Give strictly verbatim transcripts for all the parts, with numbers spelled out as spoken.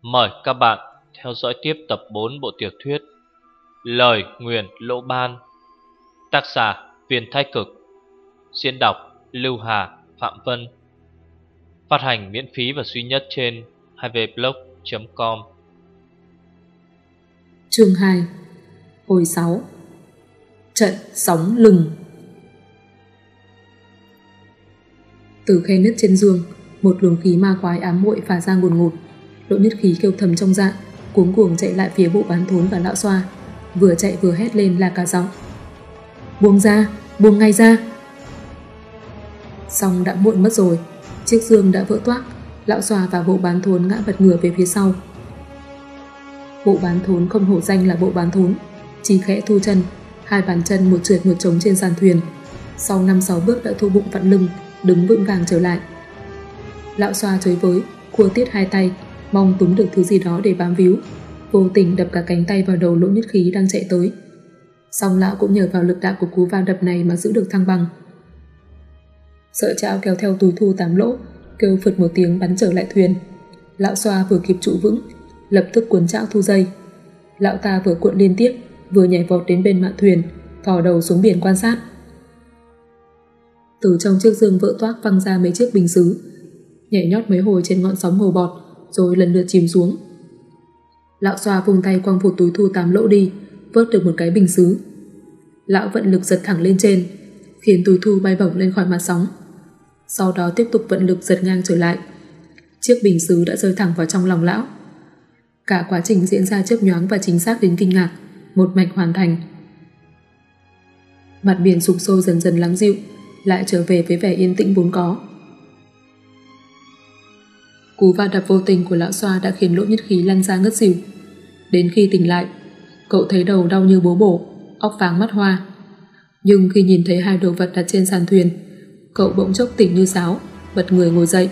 Mời các bạn theo dõi tiếp tập bốn bộ tiểu thuyết Lời Nguyền Lỗ Ban. Tác giả Viên Thái Cực. Diễn đọc Lưu Hà, Phạm Vân. Phát hành miễn phí và duy nhất trên hai v blog chấm com. Chương hai. Hồi sáu. Trận sóng lừng. Từ khe nứt trên giường, một luồng khí ma quái ám muội phả ra ngùn ngụt. Đỗ Nhất Khí kêu thầm trong dạ, cuống cuồng chạy lại phía bộ bán thốn và lão xoa, vừa chạy vừa hét lên là cả giọng: buông ra, buông ngay ra. Xong đã muộn mất rồi, chiếc giường đã vỡ toác, lão xoa và bộ bán thốn ngã bật ngửa về phía sau. Bộ bán thốn không hổ danh là bộ bán thốn, chỉ khẽ thu chân, hai bàn chân một trượt một trống trên sàn thuyền, sau năm sáu bước đã thu bụng vặn lưng, đứng vững vàng trở lại. Lão xoa chới với, khua tiết hai tay, mong túm được thứ gì đó để bám víu, vô tình đập cả cánh tay vào đầu Lỗ Nhất Khí đang chạy tới. Xong lão cũng nhờ vào lực đạo của cú va đập này mà giữ được thăng bằng. Sợi chảo kéo theo túi thu tám lỗ, kêu phượt một tiếng bắn trở lại thuyền. Lão xoa vừa kịp trụ vững, lập tức cuốn chảo thu dây. Lão ta vừa cuộn liên tiếp, vừa nhảy vọt đến bên mạn thuyền, thò đầu xuống biển quan sát. Từ trong chiếc giường vỡ toác văng ra mấy chiếc bình sứ, nhảy nhót mấy hồi trên ngọn sóng hồ bọt, rồi lần lượt chìm xuống. Lão xoa vùng tay quăng vụt túi thu tám lỗ đi, vớt được một cái bình sứ. Lão vận lực giật thẳng lên trên, khiến túi thu bay bổng lên khỏi mặt sóng. Sau đó tiếp tục vận lực giật ngang trở lại. Chiếc bình sứ đã rơi thẳng vào trong lòng lão. Cả quá trình diễn ra chớp nhoáng và chính xác đến kinh ngạc, một mạch hoàn thành. Mặt biển sục sôi dần dần lắng dịu, lại trở về với vẻ yên tĩnh vốn có. Cú va đập vô tình của lão xoa đã khiến Lỗ Nhất Khí lăn ra ngất xỉu. Đến khi tỉnh lại, cậu thấy đầu đau như bố bổ, óc váng mắt hoa. Nhưng khi nhìn thấy hai đồ vật đặt trên sàn thuyền, cậu bỗng chốc tỉnh như sáo, bật người ngồi dậy.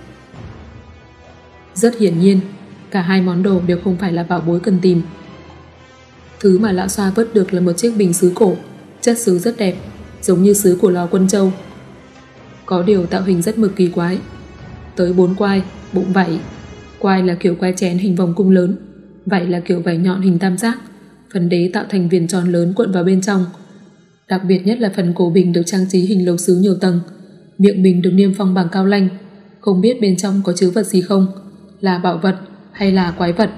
Rất hiển nhiên, cả hai món đồ đều không phải là bảo bối cần tìm. Thứ mà lão xoa vớt được là một chiếc bình sứ cổ, chất sứ rất đẹp, giống như sứ của lò Quân Châu. Có điều tạo hình rất mực kỳ quái. Tới bốn quai, bụng vảy. Quai là kiểu quai chén hình vòng cung lớn, vảy là kiểu vảy nhọn hình tam giác, phần đế tạo thành viền tròn lớn cuộn vào bên trong. Đặc biệt nhất là phần cổ bình được trang trí hình lầu sứ nhiều tầng, miệng bình được niêm phong bằng cao lanh, không biết bên trong có chứa vật gì không, là bảo vật hay là quái vật.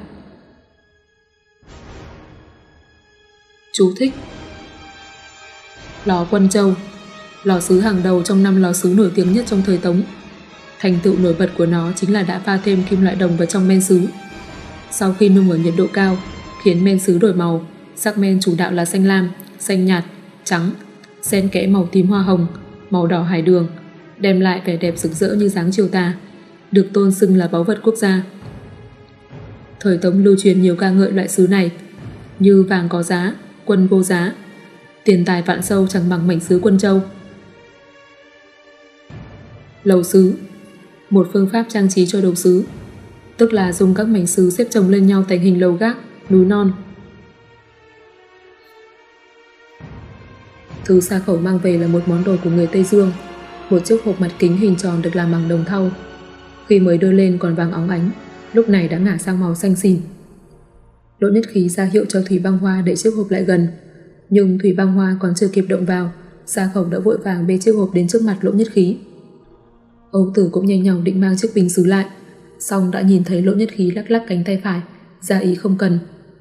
Chú thích: lò Quân Châu, lò sứ hàng đầu trong năm lò sứ nổi tiếng nhất trong thời Tống. Thành tựu nổi bật của nó chính là đã pha thêm kim loại đồng vào trong men sứ. Sau khi nung ở nhiệt độ cao, khiến men sứ đổi màu, sắc men chủ đạo là xanh lam, xanh nhạt, trắng, xen kẽ màu tím hoa hồng, màu đỏ hải đường, đem lại vẻ đẹp rực rỡ như dáng chiều tà, được tôn xưng là báu vật quốc gia. Thời Tống lưu truyền nhiều ca ngợi loại sứ này, như vàng có giá, quân vô giá, tiền tài vạn sâu chẳng bằng mảnh sứ Quân Châu. Lầu sứ, một phương pháp trang trí cho đầu sứ, tức là dùng các mảnh sứ xếp chồng lên nhau thành hình lầu gác, núi non. Thứ Sa Khẩu mang về là một món đồ của người Tây Dương, một chiếc hộp mặt kính hình tròn được làm bằng đồng thau. Khi mới đưa lên còn vàng óng ánh, lúc này đã ngả sang màu xanh xỉn. Lỗ Nhất Khí ra hiệu cho Thủy Băng Hoa đẩy chiếc hộp lại gần, nhưng Thủy Băng Hoa còn chưa kịp động vào, Sa Khẩu đã vội vàng bê chiếc hộp đến trước mặt Lỗ Nhất Khí. Âu Tử cũng nhanh nhảu định mang chiếc bình sứ lại, xong đã nhìn thấy Lỗ Nhất Khí lắc lắc cánh tay phải, ra ý không cần.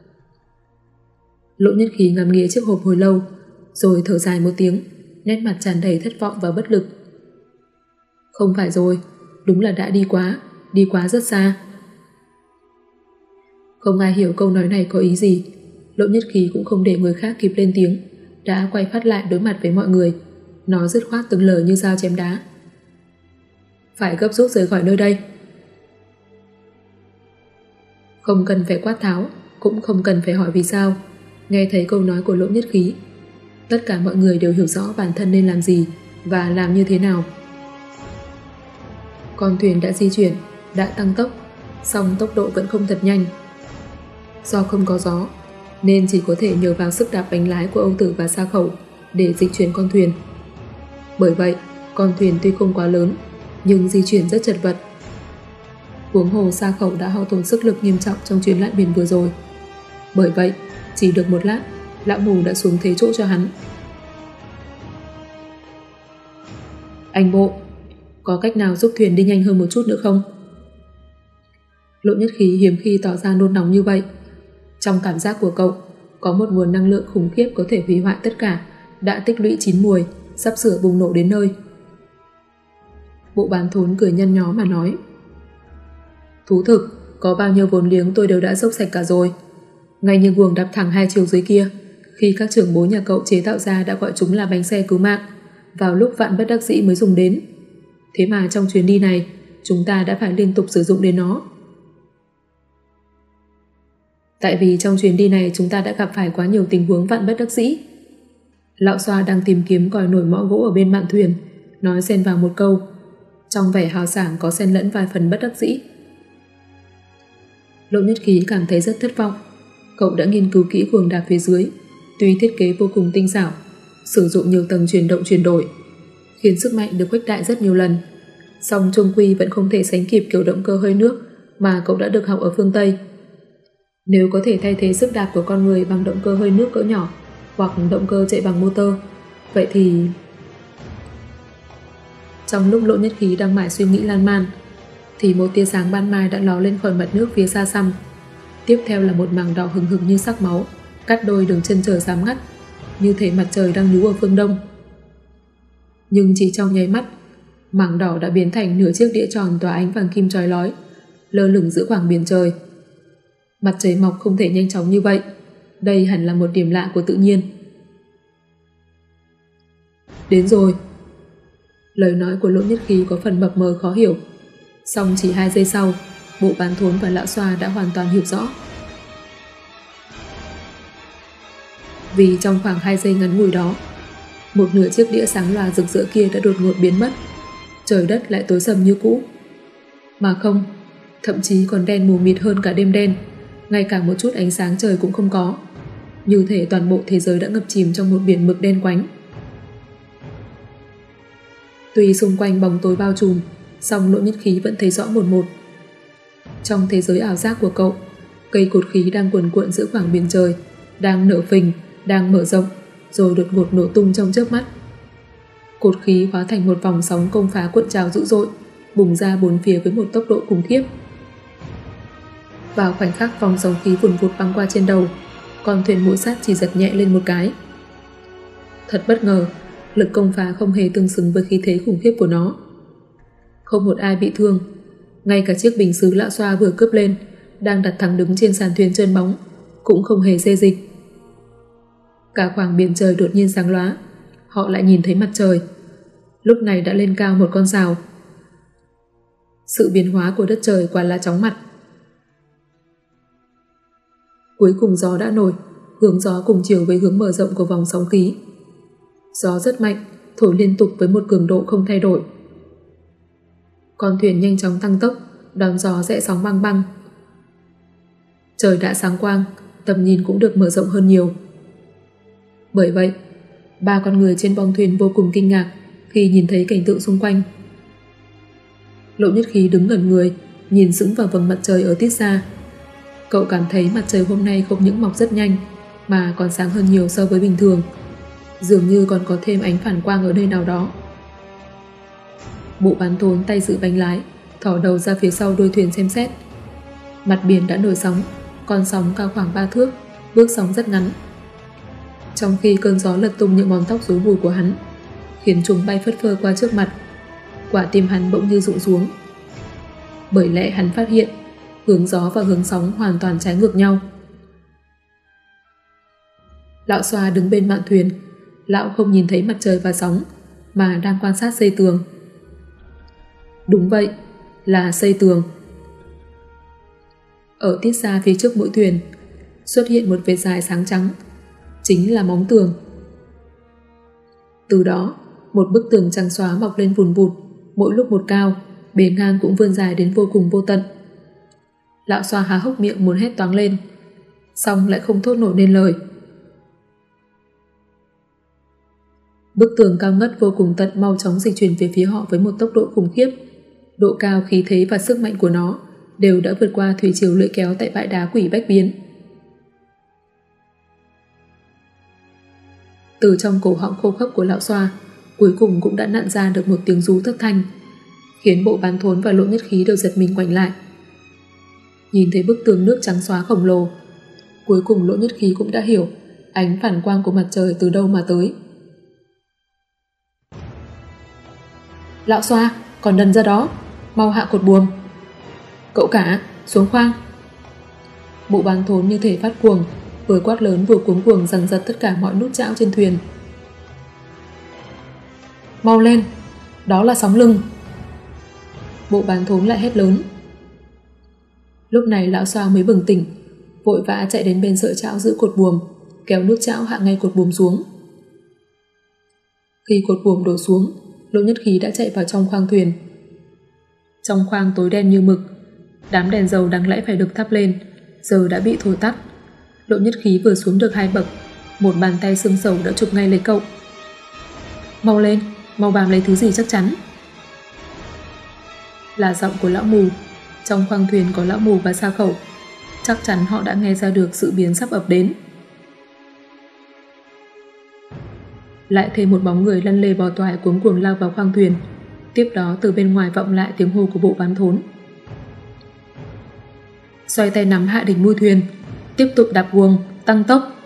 Lỗ Nhất Khí ngắm nghía chiếc hộp hồi lâu, rồi thở dài một tiếng, nét mặt tràn đầy thất vọng và bất lực. Không phải rồi, đúng là đã đi quá, đi quá rất xa. Không ai hiểu câu nói này có ý gì. Lỗ Nhất Khí cũng không để người khác kịp lên tiếng, đã quay phát lại đối mặt với mọi người, nói dứt khoát từng lời như dao chém đá: phải gấp rút rời khỏi nơi đây. Không cần phải quát tháo, cũng không cần phải hỏi vì sao. Nghe thấy câu nói của Lỗ Nhất Khí, tất cả mọi người đều hiểu rõ bản thân nên làm gì và làm như thế nào. Con thuyền đã di chuyển, đã tăng tốc, song tốc độ vẫn không thật nhanh. Do không có gió, nên chỉ có thể nhờ vào sức đạp bánh lái của Âu Tử và Sa Khẩu để dịch chuyển con thuyền. Bởi vậy, con thuyền tuy không quá lớn, nhưng di chuyển rất chật vật. Huống hồ Sa Khẩu đã hao tổn sức lực nghiêm trọng trong chuyến lặn biển vừa rồi. Bởi vậy, chỉ được một lát, lão mù đã xuống thế chỗ cho hắn. Anh Bộ, có cách nào giúp thuyền đi nhanh hơn một chút nữa không? Lộ Nhất Khí hiếm khi tỏ ra nôn nóng như vậy. Trong cảm giác của cậu, có một nguồn năng lượng khủng khiếp có thể hủy hoại tất cả, đã tích lũy chín mùi, sắp sửa bùng nổ đến nơi. Bộ Bán Thốn cười nhăn nhó mà nói: Thú thực, có bao nhiêu vốn liếng tôi đều đã dốc sạch cả rồi. Ngay như guồng đạp thẳng hai chiều dưới kia, khi các trưởng bố nhà cậu chế tạo ra đã gọi chúng là bánh xe cứu mạng, vào lúc vạn bất đắc dĩ mới dùng đến. Thế mà trong chuyến đi này, chúng ta đã phải liên tục sử dụng đến nó. Tại vì trong chuyến đi này chúng ta đã gặp phải quá nhiều tình huống vạn bất đắc dĩ. Lão Xoa đang tìm kiếm còi nổi mõ gỗ ở bên mạn thuyền, nói xen vào một câu, trong vẻ hào sảng có xen lẫn vài phần bất đắc dĩ. Lộ Nhất Khí cảm thấy rất thất vọng. Cậu đã nghiên cứu kỹ guồng đạp phía dưới, tuy thiết kế vô cùng tinh xảo, sử dụng nhiều tầng chuyển động chuyển đổi, khiến sức mạnh được khuếch đại rất nhiều lần, song chung quy vẫn không thể sánh kịp kiểu động cơ hơi nước mà cậu đã được học ở phương Tây. Nếu có thể thay thế sức đạp của con người bằng động cơ hơi nước cỡ nhỏ hoặc động cơ chạy bằng motor, vậy thì... Trong lúc Lộ Nhất Khí đang mải suy nghĩ lan man, thì một tia sáng ban mai đã ló lên khỏi mặt nước phía xa xăm. Tiếp theo là một mảng đỏ hừng hực như sắc máu, cắt đôi đường chân trời xám ngắt, như thể mặt trời đang nhú ở phương đông. Nhưng chỉ trong nháy mắt, mảng đỏ đã biến thành nửa chiếc đĩa tròn tỏa ánh vàng kim chói lói, lơ lửng giữa khoảng biển trời. Mặt trời mọc không thể nhanh chóng như vậy, đây hẳn là một điểm lạ của tự nhiên. Đến rồi. Lời nói của Lộ Nhất Khí có phần mập mờ khó hiểu, song chỉ hai giây sau, Bộ Bán Thốn và Lão Xoa đã hoàn toàn hiểu rõ. Vì trong khoảng hai giây ngắn ngủi đó, một nửa chiếc đĩa sáng loà rực rỡ kia đã đột ngột biến mất, trời đất lại tối sầm như cũ. Mà không, thậm chí còn đen mù mịt hơn cả đêm đen, ngay cả một chút ánh sáng trời cũng không có, như thể toàn bộ thế giới đã ngập chìm trong một biển mực đen quánh. Tuy xung quanh bóng tối bao trùm, song Lộ Nhất Khí vẫn thấy rõ một một. Trong thế giới ảo giác của cậu, cây cột khí đang cuồn cuộn giữa khoảng biển trời, đang nở phình, đang mở rộng, rồi đột ngột nổ tung trong chớp mắt. Cột khí hóa thành một vòng sóng công phá cuộn trào dữ dội, bùng ra bốn phía với một tốc độ khủng khiếp. Vào khoảnh khắc vòng sóng khí vùn vụt băng qua trên đầu, con thuyền mũi sắt chỉ giật nhẹ lên một cái. Thật bất ngờ, lực công phá không hề tương xứng với khí thế khủng khiếp của nó. Không một ai bị thương, ngay cả chiếc bình sứ Lão Xoa vừa cướp lên, đang đặt thẳng đứng trên sàn thuyền trơn bóng, cũng không hề xê dịch. Cả khoảng biển trời đột nhiên sáng lóa, họ lại nhìn thấy mặt trời, lúc này đã lên cao một con rào. Sự biến hóa của đất trời quả là chóng mặt. Cuối cùng gió đã nổi, hướng gió cùng chiều với hướng mở rộng của vòng sóng khí. Gió rất mạnh, thổi liên tục với một cường độ không thay đổi. Con thuyền nhanh chóng tăng tốc, đón gió rẽ sóng băng băng. Trời đã sáng quang, tầm nhìn cũng được mở rộng hơn nhiều. Bởi vậy, ba con người trên bong thuyền vô cùng kinh ngạc khi nhìn thấy cảnh tượng xung quanh. Lộ Nhất Khí đứng ngẩn người, nhìn sững vào vầng mặt trời ở tít xa. Cậu cảm thấy mặt trời hôm nay không những mọc rất nhanh, mà còn sáng hơn nhiều so với bình thường. Dường như còn có thêm ánh phản quang ở nơi nào đó. Bộ Bán Thốn tay giữ bánh lái, thỏ đầu ra phía sau đuôi thuyền xem xét. Mặt biển đã nổi sóng, con sóng cao khoảng ba thước, bước sóng rất ngắn. Trong khi cơn gió lật tung những món tóc rối bù của hắn, khiến chúng bay phất phơ qua trước mặt, quả tim hắn bỗng như rụng xuống. Bởi lẽ hắn phát hiện hướng gió và hướng sóng hoàn toàn trái ngược nhau. Lão Xoa đứng bên mạn thuyền, lão không nhìn thấy mặt trời và sóng, mà đang quan sát xây tường. Đúng vậy, là xây tường. Ở tít xa phía trước mũi thuyền, xuất hiện một vệt dài sáng trắng, chính là móng tường. Từ đó, một bức tường trắng xóa mọc lên vùn vụt, mỗi lúc một cao, bề ngang cũng vươn dài đến vô cùng vô tận. Lão Xoa há hốc miệng muốn hét toáng lên, xong lại không thốt nổi nên lời. Bức tường cao ngất vô cùng tận mau chóng dịch chuyển về phía họ với một tốc độ khủng khiếp. Độ cao, khí thế và sức mạnh của nó đều đã vượt qua thủy triều lưỡi kéo tại bãi đá quỷ bách biến. Từ trong cổ họng khô khốc của lão xoa, cuối cùng cũng đã nặn ra được một tiếng rú thất thanh, khiến Bộ Bán Thốn và Lộ Nhất Khí đều giật mình ngoảnh lại. Nhìn thấy bức tường nước trắng xóa khổng lồ, cuối cùng Lộ Nhất Khí cũng đã hiểu ánh phản quang của mặt trời từ đâu mà tới. Lão xoa, còn đần ra đó, mau hạ cột buồm. Cậu cả, xuống khoang. Bộ Bán Thốn như thể phát cuồng, vừa quát lớn vừa cuống cuồng giằng giật tất cả mọi nút chảo trên thuyền. Mau lên, đó là sóng lưng. Bộ Bán Thốn lại hét lớn. Lúc này lão xoa mới bừng tỉnh, vội vã chạy đến bên sợi chảo giữ cột buồm, kéo nút chảo hạ ngay cột buồm xuống. Khi cột buồm đổ xuống, Lộ Nhất Khí đã chạy vào trong khoang thuyền. Trong khoang tối đen như mực, đám đèn dầu đáng lẽ phải được thắp lên, giờ đã bị thổi tắt. Lộ Nhất Khí vừa xuống được hai bậc, một bàn tay xương sầu đã chụp ngay lấy cậu. Mau lên, mau bám lấy thứ gì chắc chắn. Là giọng của lão mù. Trong khoang thuyền có lão mù và Sa Khẩu, chắc chắn họ đã nghe ra được sự biến sắp ập đến. Lại thêm một bóng người lăn lê bò toại cuống cuồng lao vào khoang thuyền. Tiếp đó từ bên ngoài vọng lại tiếng hô của Bộ Bán Thốn. Xoay tay nắm hạ đỉnh mui thuyền, tiếp tục đạp guồng, tăng tốc.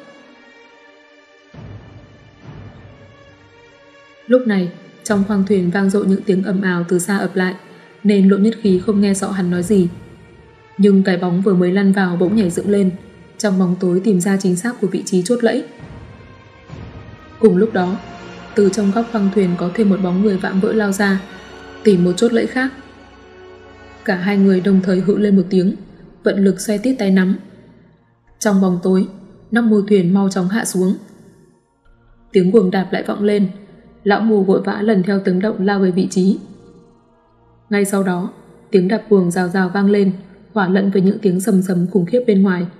Lúc này, trong khoang thuyền vang dội những tiếng ầm ào từ xa ập lại, nên Lộ Nhất Khí không nghe rõ hắn nói gì. Nhưng cái bóng vừa mới lăn vào bỗng nhảy dựng lên, trong bóng tối tìm ra chính xác của vị trí chốt lẫy. Cùng lúc đó, từ trong góc khoang thuyền có thêm một bóng người vạm vỡ lao ra, tìm một chốt lẫy khác. Cả hai người đồng thời hự lên một tiếng, vận lực xoay tít tay nắm. Trong bóng tối, nóc mui thuyền mau chóng hạ xuống. Tiếng guồng đạp lại vọng lên, lão mù vội vã lần theo tiếng động lao về vị trí. Ngay sau đó, tiếng đạp guồng rào rào vang lên, hòa lẫn với những tiếng sầm sầm khủng khiếp bên ngoài.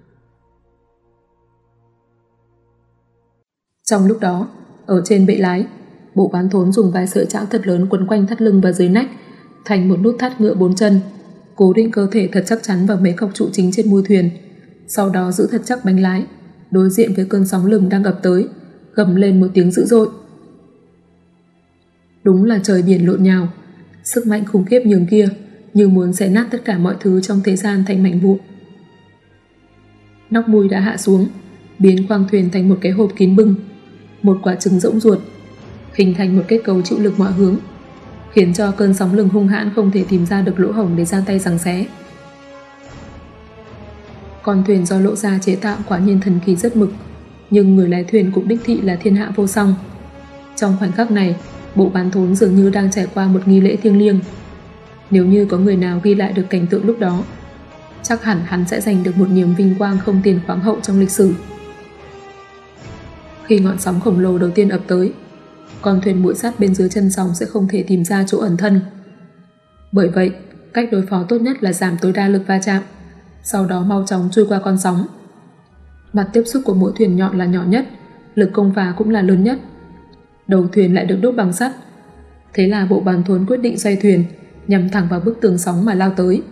Trong lúc đó, ở trên bệ lái, Bộ Bán Thốn dùng vài sợi chảo thật lớn quấn quanh thắt lưng và dưới nách, thành một nút thắt ngựa bốn chân, cố định cơ thể thật chắc chắn vào mấy cọc trụ chính trên mui thuyền, sau đó giữ thật chắc bánh lái, đối diện với cơn sóng lừng đang ập tới, gầm lên một tiếng dữ dội. Đúng là trời biển lộn nhào, sức mạnh khủng khiếp nhường kia, như muốn xé nát tất cả mọi thứ trong thế gian thành mảnh vụn. Nóc mui đã hạ xuống, biến khoang thuyền thành một cái hộp kín bưng, một quả trứng rỗng ruột, hình thành một kết cấu chịu lực mọi hướng, khiến cho cơn sóng lừng hung hãn không thể tìm ra được lỗ hổng để ra tay giằng xé. Con thuyền do Lộ Gia chế tạo quả nhiên thần kỳ rất mực, nhưng người lái thuyền cũng đích thị là thiên hạ vô song. Trong khoảnh khắc này, Bộ Bán Thốn dường như đang trải qua một nghi lễ thiêng liêng. Nếu như có người nào ghi lại được cảnh tượng lúc đó, chắc hẳn hắn sẽ giành được một niềm vinh quang không tiền khoáng hậu trong lịch sử. Khi ngọn sóng khổng lồ đầu tiên ập tới, con thuyền muội sắt bên dưới chân sóng sẽ không thể tìm ra chỗ ẩn thân. Bởi vậy, cách đối phó tốt nhất là giảm tối đa lực va chạm, sau đó mau chóng trôi qua con sóng. Mặt tiếp xúc của mỗi thuyền nhọn là nhỏ nhất, lực công phá cũng là lớn nhất. Đầu thuyền lại được đúc bằng sắt. Thế là Bộ Bán Thốn quyết định xoay thuyền, nhằm thẳng vào bức tường sóng mà lao tới.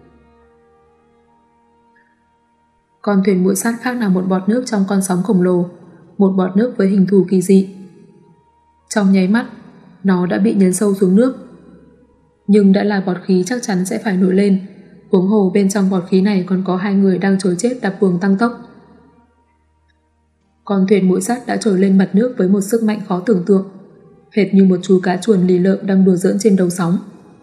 Con thuyền muội sắt khác nào một bọt nước trong con sóng khổng lồ, một bọt nước với hình thù kỳ dị. Trong nháy mắt, nó đã bị nhấn sâu xuống nước. Nhưng đã là bọt khí chắc chắn sẽ phải nổi lên, huống hồ bên trong bọt khí này còn có hai người đang trồi chết đạp guồng tăng tốc. Con thuyền muội sắt đã trồi lên mặt nước với một sức mạnh khó tưởng tượng, hệt như một chú cá chuồn lì lợm đang đùa giỡn trên đầu sóng.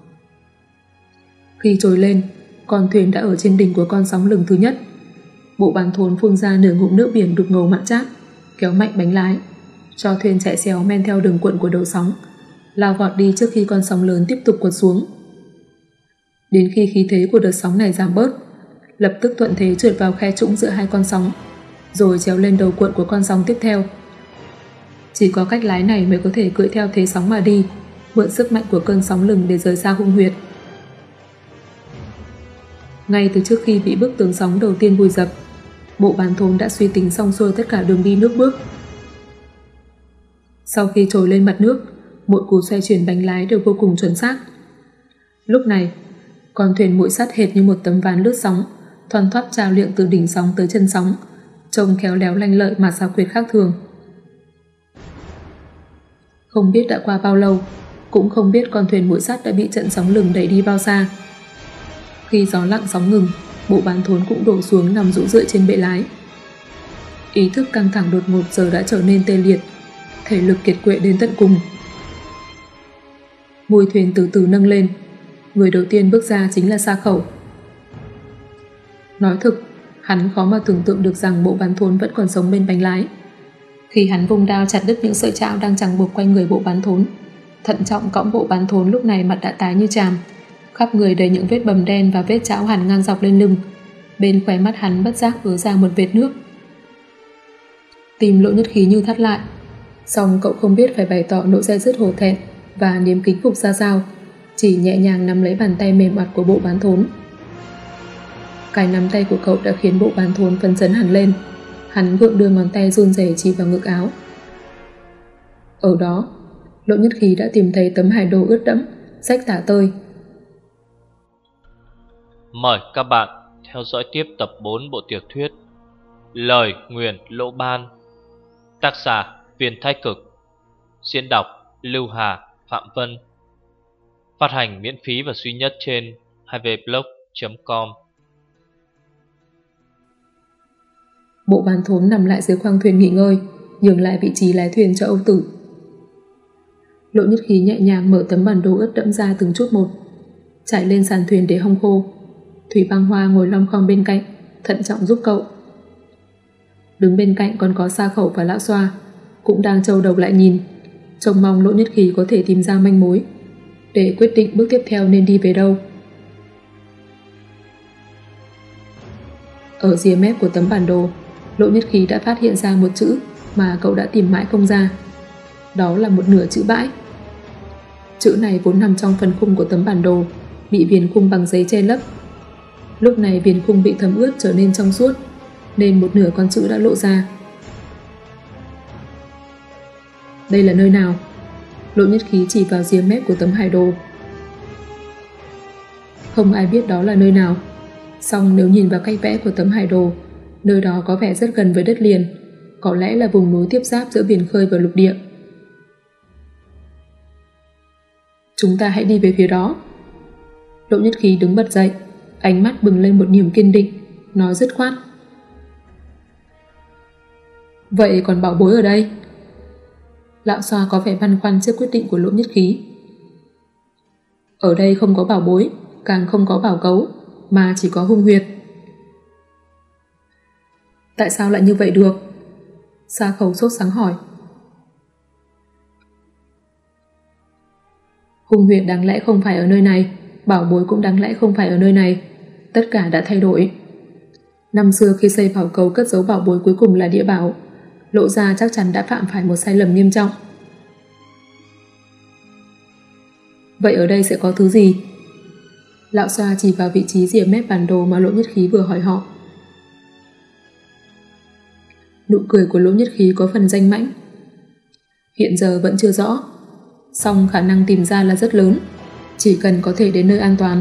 Khi trồi lên, con thuyền đã ở trên đỉnh của con sóng lừng thứ nhất. Bộ Bán Thốn phun ra nửa ngụm nước biển đục ngầu mặn chát, kéo mạnh bánh lái, cho thuyền chạy xéo men theo đường cuộn của đầu sóng, lao vọt đi trước khi con sóng lớn tiếp tục quật xuống. Đến khi khí thế của đợt sóng này giảm bớt, lập tức thuận thế trượt vào khe trũng giữa hai con sóng, rồi trèo lên đầu cuộn của con sóng tiếp theo. Chỉ có cách lái này mới có thể cưỡi theo thế sóng mà đi, mượn sức mạnh của cơn sóng lừng để rời xa hung huyệt. Ngay từ trước khi bị bức tường sóng đầu tiên vùi dập, Bộ Bán Thốn đã suy tính xong xuôi tất cả đường đi nước bước. Sau khi trồi lên mặt nước, mỗi cú xoay chuyển bánh lái đều vô cùng chuẩn xác. Lúc này, Con thuyền mũi sắt hệt như một tấm ván lướt sóng, thoăn thoắt trao liệng từ đỉnh sóng tới chân sóng, trông khéo léo lanh lợi mà xảo quyệt khác thường. Không biết đã qua bao lâu, cũng không biết con thuyền mũi sắt đã bị trận sóng lừng đẩy đi bao xa. Khi gió lặng sóng ngừng, bộ bán thốn cũng đổ xuống nằm rũ rượi trên bệ lái. Ý thức căng thẳng đột ngột giờ đã trở nên tê liệt, thể lực kiệt quệ đến tận cùng. Môi thuyền từ từ nâng lên, người đầu tiên bước ra chính là Sa Khẩu. Nói thực, hắn khó mà tưởng tượng được rằng bộ bán thốn vẫn còn sống bên bánh lái. Khi hắn vung đao chặt đứt những sợi trạo đang chằng buộc quanh người bộ bán thốn, thận trọng cõng bộ bán thốn lúc này mặt đã tái như chàm, khắp người đầy những vết bầm đen và vết trạo hẳn ngang dọc lên lưng. Bên khóe mắt hắn bất giác ứa ra một vệt nước. Tim Lỗ Nhất Khí như thắt lại, song cậu không biết phải bày tỏ nỗi dè dứt hổ thẹn và niềm kính phục ra sao, chỉ nhẹ nhàng nắm lấy bàn tay mềm mặt của bộ bán thốn. Cái nắm tay của cậu đã khiến bộ bán thốn phấn chấn hẳn lên. Hắn gượng đưa ngón tay run rẩy chỉ vào ngực áo. Ở đó, Lỗ Nhất Khí đã tìm thấy tấm hải đồ ướt đẫm, rách tả tơi. Mời các bạn theo dõi tiếp tập bốn bộ tiểu thuyết Lời Nguyền Lỗ Ban, tác giả Viên Thái Cực, diễn đọc Lưu Hà, Phạm Vân. Phát hành miễn phí và duy nhất trên hai v blog chấm com. Bộ bán thốn nằm lại dưới khoang thuyền nghỉ ngơi, nhường lại vị trí lái thuyền cho Âu Tử. Lỗ Nhất Khí nhẹ nhàng mở tấm bản đồ ướt đẫm ra từng chút một, chạy lên sàn thuyền để hong khô. Thủy Băng Hoa ngồi lom khom bên cạnh, thận trọng giúp cậu. Đứng bên cạnh còn có Sa Khẩu và Lão Xoa, cũng đang trâu đầu lại nhìn, trông mong Lỗ Nhất Khí có thể tìm ra manh mối để quyết định bước tiếp theo nên đi về đâu. Ở rìa mép của tấm bản đồ, Lỗ Nhất Khí đã phát hiện ra một chữ mà cậu đã tìm mãi không ra. Đó là một nửa chữ bãi. Chữ này vốn nằm trong phần khung của tấm bản đồ, bị viền khung bằng giấy che lấp. Lúc này viền khung bị thấm ướt trở nên trong suốt, nên một nửa con chữ đã lộ ra. Đây là nơi nào? Lỗ Nhất Khí chỉ vào rìa mép của tấm hải đồ. Không ai biết đó là nơi nào. Song nếu nhìn vào cách vẽ của tấm hải đồ, nơi đó có vẻ rất gần với đất liền, có lẽ là vùng núi tiếp giáp giữa biển khơi và lục địa. Chúng ta hãy đi về phía đó. Lỗ Nhất Khí đứng bật dậy, ánh mắt bừng lên một niềm kiên định, nói dứt khoát. Vậy còn bảo bối ở đây? Lão Xoa có vẻ băn khoăn trước quyết định của Lỗ Nhất Khí. Ở đây không có bảo bối, càng không có bảo cấu, mà chỉ có hung huyệt. Tại sao lại như vậy được? Sa Khẩu sốt sắng hỏi. Hung huyệt đáng lẽ không phải ở nơi này, bảo bối cũng đáng lẽ không phải ở nơi này. Tất cả đã thay đổi. Năm xưa khi xây bảo cầu cất giấu bảo bối cuối cùng là địa bảo, Lộ Gia chắc chắn đã phạm phải một sai lầm nghiêm trọng. Vậy ở đây sẽ có thứ gì? Lão Xoa chỉ vào vị trí rìa mép bản đồ mà Lỗ Nhất Khí vừa hỏi họ. Nụ cười của Lỗ Nhất Khí có phần danh mãnh. Hiện giờ vẫn chưa rõ, song khả năng tìm ra là rất lớn, chỉ cần có thể đến nơi an toàn.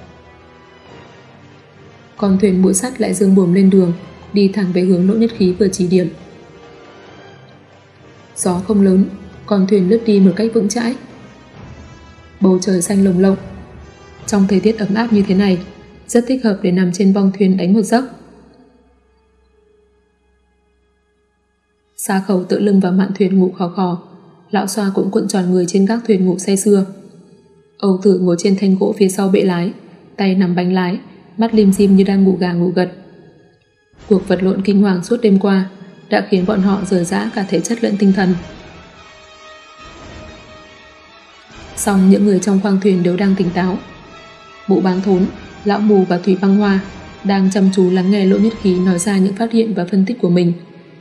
Con thuyền mũi sắt lại dương buồm lên đường, đi thẳng về hướng Lỗ Nhất Khí vừa chỉ điểm. Gió không lớn, con thuyền lướt đi một cách vững chãi. Bầu trời xanh lồng lộng. Trong thời tiết ấm áp như thế này, rất thích hợp để nằm trên bong thuyền đánh một giấc. Sa Khẩu tựa lưng vào mạn thuyền ngủ khò khò, Lão Xoa cũng cuộn tròn người trên gác thuyền ngủ say sưa. Âu Tử ngồi trên thanh gỗ phía sau bệ lái, tay nắm bánh lái, mắt lim dim như đang ngủ gà ngủ gật. Cuộc vật lộn kinh hoàng suốt đêm qua đã khiến bọn họ rời rã cả thể chất lẫn tinh thần. Song những người trong khoang thuyền đều đang tỉnh táo. Bộ Bán Thốn, Lão Mù và Thủy Băng Hoa đang chăm chú lắng nghe Lỗ Nhất Khí nói ra những phát hiện và phân tích của mình.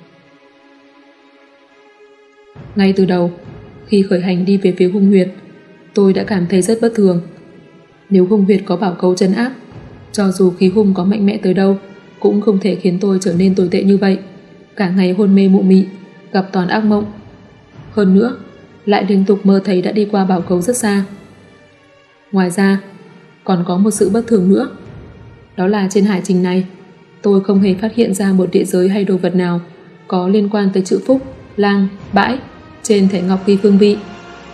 Ngay từ đầu, khi khởi hành đi về phía hung huyệt, tôi đã cảm thấy rất bất thường. Nếu hung huyệt có bảo cấu trấn áp, cho dù khí hung có mạnh mẽ tới đâu, cũng không thể khiến tôi trở nên tồi tệ như vậy, cả ngày hôn mê mụ mị, gặp toàn ác mộng. Hơn nữa, lại liên tục mơ thấy đã đi qua bảo cấu rất xa. Ngoài ra, còn có một sự bất thường nữa. Đó là trên hải trình này, tôi không hề phát hiện ra một địa giới hay đồ vật nào có liên quan tới chữ phúc, lang, bãi trên thẻ ngọc ghi phương vị.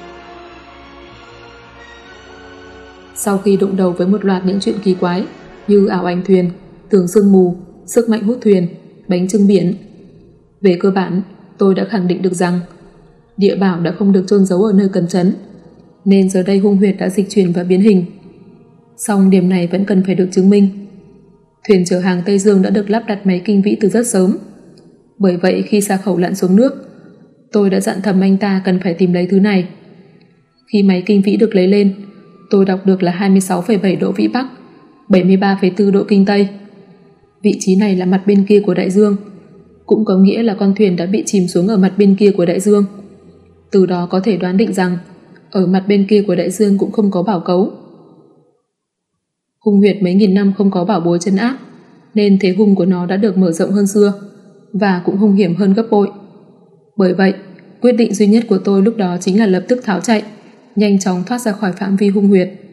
Sau khi đụng đầu với một loạt những chuyện kỳ quái như ảo ảnh thuyền, tường sương mù, sức mạnh hút thuyền, bánh trưng biển, về cơ bản tôi đã khẳng định được rằng địa bảo đã không được chôn giấu ở nơi cần trấn, nên giờ đây hung huyệt đã dịch chuyển và biến hình. Song điểm này vẫn cần phải được chứng minh. Thuyền chở hàng Tây Dương đã được lắp đặt máy kinh vĩ từ rất sớm. Bởi vậy khi xa khẩu lặn xuống nước, tôi đã dặn thầm anh ta cần phải tìm lấy thứ này. Khi máy kinh vĩ được lấy lên, tôi đọc được là hai mươi sáu phẩy bảy độ Vĩ Bắc, bảy mươi ba phẩy bốn độ Kinh Tây. Vị trí này là mặt bên kia của đại dương, cũng có nghĩa là con thuyền đã bị chìm xuống ở mặt bên kia của đại dương. Từ đó có thể đoán định rằng ở mặt bên kia của đại dương cũng không có bảo cấu. Hung huyệt mấy nghìn năm không có bảo bối trấn áp, nên thế hung của nó đã được mở rộng hơn xưa và cũng hung hiểm hơn gấp bội. Bởi vậy, quyết định duy nhất của tôi lúc đó chính là lập tức tháo chạy, nhanh chóng thoát ra khỏi phạm vi hung huyệt.